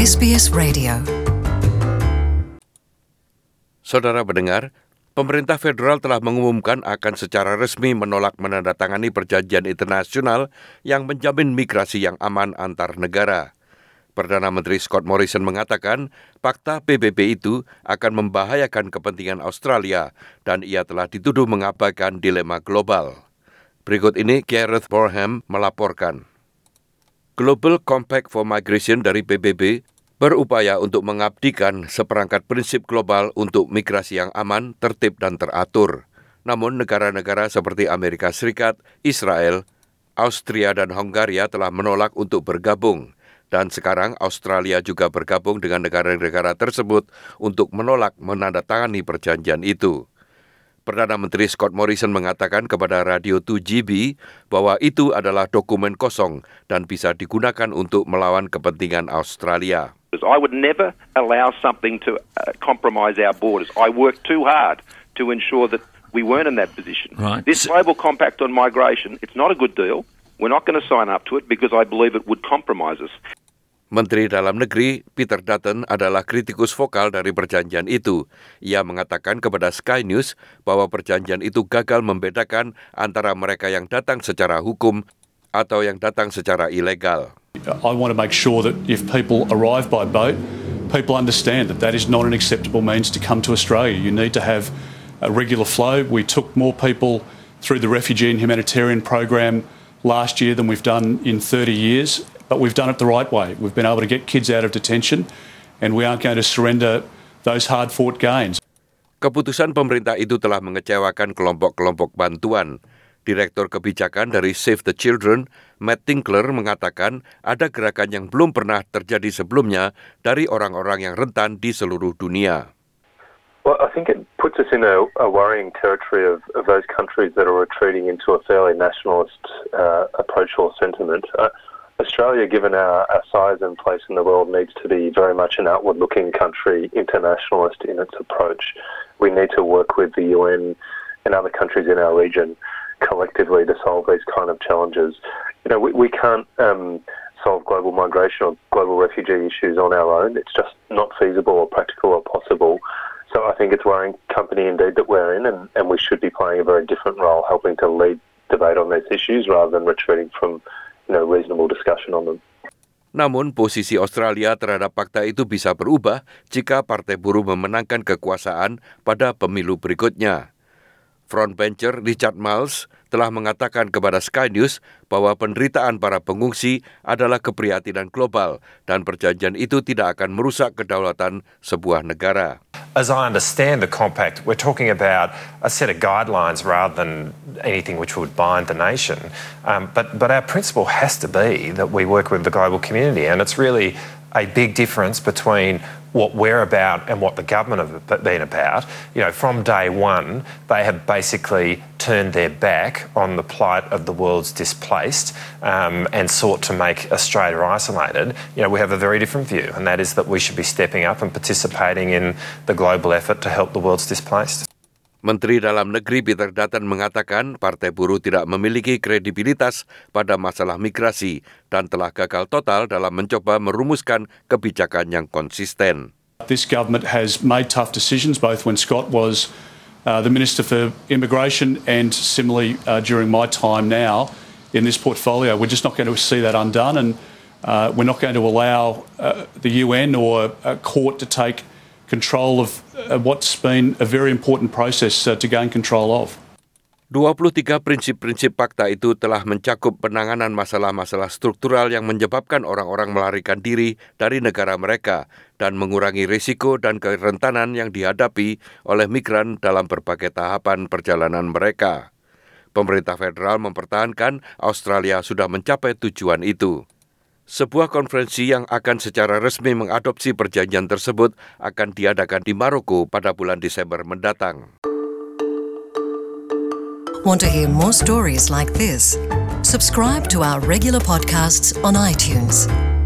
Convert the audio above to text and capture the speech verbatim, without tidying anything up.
S B S Radio. Saudara pendengar, pemerintah federal telah mengumumkan akan secara resmi menolak menandatangani perjanjian internasional yang menjamin migrasi yang aman antar negara. Perdana Menteri Scott Morrison mengatakan fakta P B B itu akan membahayakan kepentingan Australia dan ia telah dituduh mengabaikan dilema global. Berikut ini Gareth Borham melaporkan. Global Compact for Migration dari P B B berupaya untuk mengabdikan seperangkat prinsip global untuk migrasi yang aman, tertib dan teratur. Namun negara-negara seperti Amerika Serikat, Israel, Austria dan Hongaria telah menolak untuk bergabung. Dan sekarang Australia juga bergabung dengan negara-negara tersebut untuk menolak menandatangani perjanjian itu. Perdana Menteri Scott Morrison mengatakan kepada Radio two G B bahwa itu adalah dokumen kosong dan bisa digunakan untuk melawan kepentingan Australia. I would never allow something to uh, compromise our borders. I worked too hard to ensure that we weren't in that position. Right. This global compact on migration, it's not a good deal. We're not going to sign up to it because I believe it would compromise us. Menteri Dalam Negeri Peter Dutton adalah kritikus vokal dari perjanjian itu. Ia mengatakan kepada Sky News bahwa perjanjian itu gagal membedakan antara mereka yang datang secara hukum atau yang datang secara ilegal. I want to make sure that if people arrive by boat, people understand that that is not an acceptable means to come to Australia. You need to have a regular flow. We took more people through the refugee and humanitarian program last year than we've done in thirty years, but we've done it the right way. We've been able to get kids out of detention and we aren't going to surrender those hard-fought gains. Keputusan pemerintah itu telah mengecewakan kelompok-kelompok bantuan. Direktur kebijakan dari Save the Children, Matt Tinkler, mengatakan ada gerakan yang belum pernah terjadi sebelumnya dari orang-orang yang rentan di seluruh dunia. Well, I think it puts us in a, a worrying territory of, of those countries that are retreating into a fairly nationalist uh, approach or sentiment. Uh, Australia, given our, our size and place in the world, needs to be very much an outward-looking country, internationalist in its approach. We need to work with the U N and other countries in our region collectively to solve these kind of challenges. You know, we, we can't um, solve global migration or global refugee issues on our own. It's just not feasible or practical or possible. So I think it's a worrying company indeed that we're in, and, and we should be playing a very different role, helping to lead debate on these issues rather than retreating from, you know, reasonable discussion on them. Namun, posisi Australia terhadap fakta itu bisa berubah jika Partai Buruh memenangkan kekuasaan pada pemilu berikutnya. Frontbencher Richard Marles telah mengatakan kepada Sky News bahwa penderitaan para pengungsi adalah keprihatinan global dan perjanjian itu tidak akan merusak kedaulatan sebuah negara. As I understand the compact, we're talking about a set of guidelines rather than anything which would bind the nation. Um, but, but our principle has to be that we work with the global community, and it's really a big difference between what we're about and what the government have been about. You know, from day one, they have basically turned their back on the plight of the world's displaced um, and sought to make Australia isolated. You know, we have a very different view, and that is that we should be stepping up and participating in the global effort to help the world's displaced. Menteri Dalam Negeri Peter Dutton mengatakan Partai Buruh tidak memiliki kredibilitas pada masalah migrasi dan telah gagal total dalam mencoba merumuskan kebijakan yang konsisten. This government has made tough decisions both when Scott was uh, the Minister for Immigration and similarly uh, during my time now in this portfolio. We're just not going to see that undone, and uh, we're not going to allow uh, the U N or a court to take control of uh, what's been a very important process uh, to gain control of. dua puluh tiga prinsip-prinsip fakta itu telah mencakup penanganan masalah-masalah struktural yang menyebabkan orang-orang melarikan diri dari negara mereka dan mengurangi risiko dan kerentanan yang dihadapi oleh migran dalam berbagai tahapan perjalanan mereka. Pemerintah federal mempertahankan Australia sudah mencapai tujuan itu. Sebuah konferensi yang akan secara resmi mengadopsi perjanjian tersebut akan diadakan di Maroko pada bulan Desember mendatang. Want to hear more stories like this? Subscribe to our regular podcasts on iTunes.